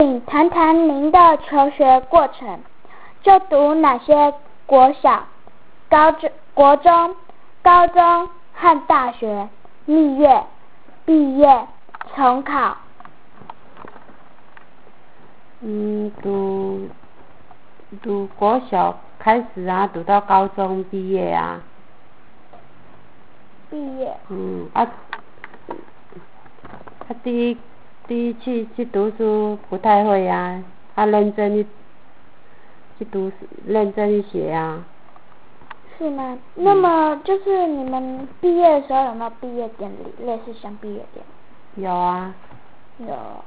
请谈谈您的求学过程，就读哪些国小、国中、高中和大学，蜜月、毕业、重考。 读国小开始啊，读到高中毕业啊。 毕业。 第一次去读书不太会啊，认真一学啊。 是吗？那么就是你们毕业的时候有没有毕业典礼，类似像毕业典礼？ 有啊。 有。